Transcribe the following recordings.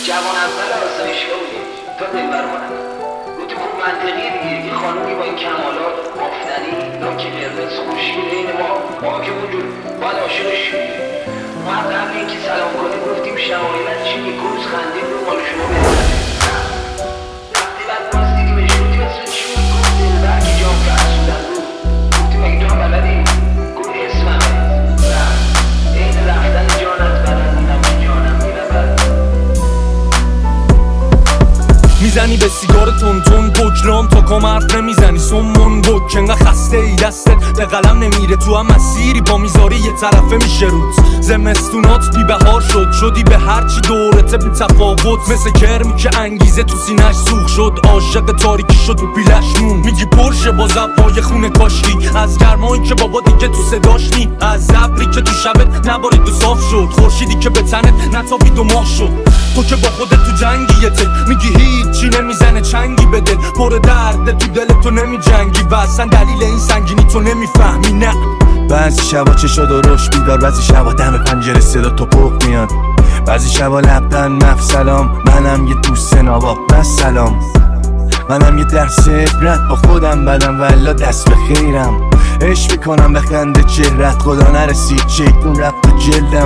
جوان اول آسایشگاه بودیم تا دلبر مانم گفتی خوب منطقیه دیگه یه خانومی با این کمالات بافتنی لاک قرمز خوشگل عین ما که اونجور باید عاشقش شدیم. ما هم قبل اینکه سلام کنیم گفتیم شمایلت چی میکنوز خندیم رو مال شما بزنیم. وقتی بعد باز دیدیمش گفتیم اسم چی میکنوز دلبر که جام فرسودن بود. گفتیم اگه تو هم بلدی گفت اسممه. نه عین رفتن جان از بدن میدم که جانم میرود. میزنی به سیگار تون بکرام تا کام حرف نمیزنی سمون بک انقدر خسته ای دستت به قلم نمیره تو هم مسیری با میذاری یه طرفه میشه روز زمستونات بی بهار شدی به هرچی دورته بی تفاوت مثل کرمی که انگیزه تو سینش سوخ شد عاشق تاریکی شد و پیلش مون میگی پرشه با زبای خونه کاشکی از گرمایی که بابا دیگه تو صداش نی از ابری که تو شبت نبارید و صاف شد خورشیدی که به تنت نتابید و ماه شد تو که با خودت تو جنگیته میگی هیچی نمیزنه چنگی به دل پر درد تو دل تو نمی جنگی و اصلا دلیل این سنگینی تو نمیفهمی نه. بعضی شبا چشا درش بیدار بعضی شبا دم پنجره صدا تو پخ میاد بعضی شبا لبدن مفسلام منم یه دوست نابا بس سلام منم یه درس عبرت با خودم بدم والا دست به خیرم عشق میکنم به خنده چهرت خدا نرسید شیطون رفت تو جلدم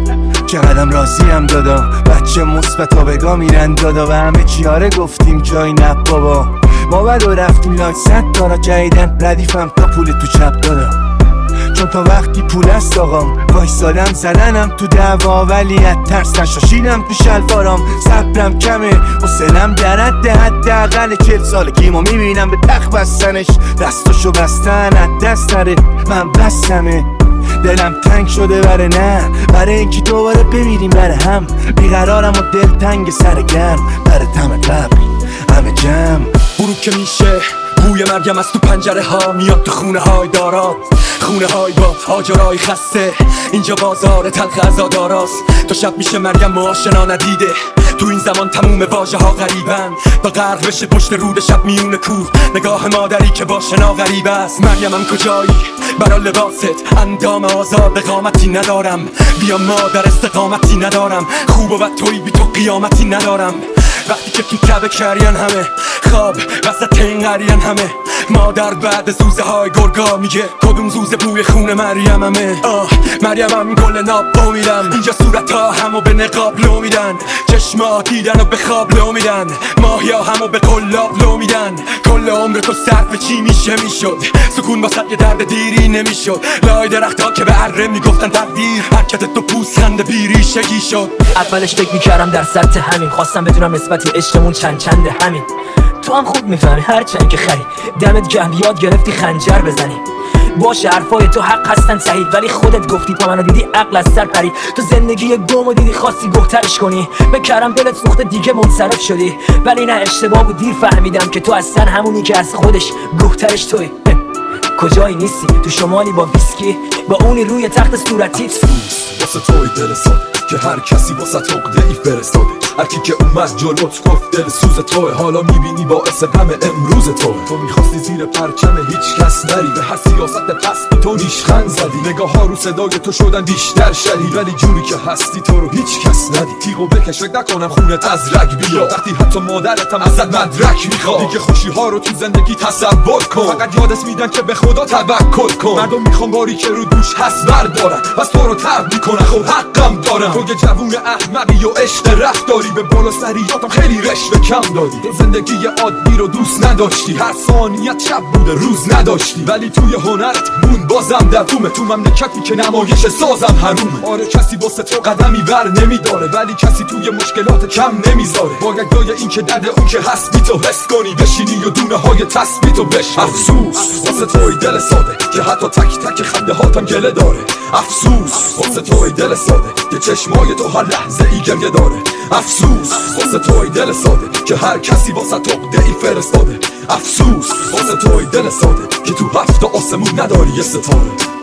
چقدرم راضیم دادا بچه مثبت ها بگاه میرن دادا و همه چیاره گفتیم جای نب بابا ما بد و رفتیم لاک 100 دارا جدیدن ردیفم تا پول تو چپ دادا چون تا وقتی پول است آقام وایسادم زدنم تو دعوا ولی از ترس نشاشیدم تو شلوارام صبرم کمه حوصله‌ام در حداقل 40 سالگیمو میبینم به تخت بستنش دستاشو بستن از دست نره من بستمه دلم تنگ شده برای اینکه دوباره بمیریم برای هم بیقرارم و دل تنگ سر گرم برای تم قبل همه جمع برو که میشه بوی مرگم از تو پنجره ها میاد تو خونه های دارات خونه های با آجرای خسته اینجا بازار تلخ عزاداراست تا شب میشه مرگم آشنا ندیده تو این زمان تموم واژه ها غریبن تا غرق بشه پشت رود شب میون کوه نگاه مادری که با شنا غریب است مریمم کجایی برا لباست اندام آزاد قامتی ندارم بیا مادر استقامتی ندارم خوب و بد توی بی تو قیامتی ندارم وقتی که تو کعبه کرین همه خواب وسط این قریان همه مادر بعد زوزه های گرگا میگه کدوم زوزه بوی خون مریم همه مریمم گل ناب با میرم اینجا صورت ها همو به نقاب لو میدن چشما دیدن و به خواب لو میدن ماهیا همو به قلاب لو میدن کل عمر تو صرف چی میشه میشد سکون واسه یه درد دیری نمیشد لای درخت ها که به اره میگفتن تقدیر حرکت تو پوست بیری شگی شد اولش فکر میکردم در سطح همین خواستم بدونم نسبتی عشقمون چنده همین تو هم خوب میفهمی هرچند که خری دمت گرم یاد گرفتی خنجر بزنی باشه حرفای تو حق هستن صحیح ولی خودت گفتی تا منو دیدی عقل از سر پرید تو زندگی گمو دیدی خواستی گهترش کنی بکرم دلت سوخته دیگه منصرف شدی ولی نه اشتباه بود دیر فهمیدم که تو اصلا همونی که از خودش گهترش توی کجایی نیستی تو شمالی با ویسکی با اونی روی تخت صورتیت واسه توی دل ساده که هر کسی واسه عقده ای فرستاده هر کی که اومد جلوت گفت دل سوز توه حالا میبینی باعث غم امروز توه تو میخواستی زیر پرچم هیچ کس نری به هر سیاست پس تو نیشخند زدی نگاه ها رو صدای تو شدن بیشتر شدید ولی جوری که هستی تو رو هیچ کس ندید تیغو بکش فکر نکنم خونت از رگ بیا وقتی حتی مادرتم ازت مدرک میخواد دیگه خوشی ها رو تو زندگی تصور کن فقط یادت میدن که به خدا توکل کن مردم میخوان باری که رو دوش هست بردارن بس تو رو تب میکنن خب حقم دارم تو یه جوون احمقی و عشق رفتاری به بالا سریاتم خیلی رشوه کم دادی تو زندگی عادی رو دوست نداشتی هر ثانیت شب بوده روز نداشتی ولی توی هنرت مون بازم دوومه تو مملکتی که نمایش سازم حرومه آره کسی واسه تو قدمی بر نمیداره ولی کسی توی مشکلات کم نمیذاره باگدای این که درد اون که هست بی تو حس کنی بشینی و دونه های تثبیتو بش افسوس واسه توی دل ساده که حتی تک تک خنده هاتم گله داره افسوس واسه توی دل ساده که چشمای تو هر لحظه ای گریه داره افسوس واسه توی دل ساده که هر کسی واسه عقده ای فرستاده افسوس واسه توی دل ساده که تو هفت آسمون نداری یه ستاره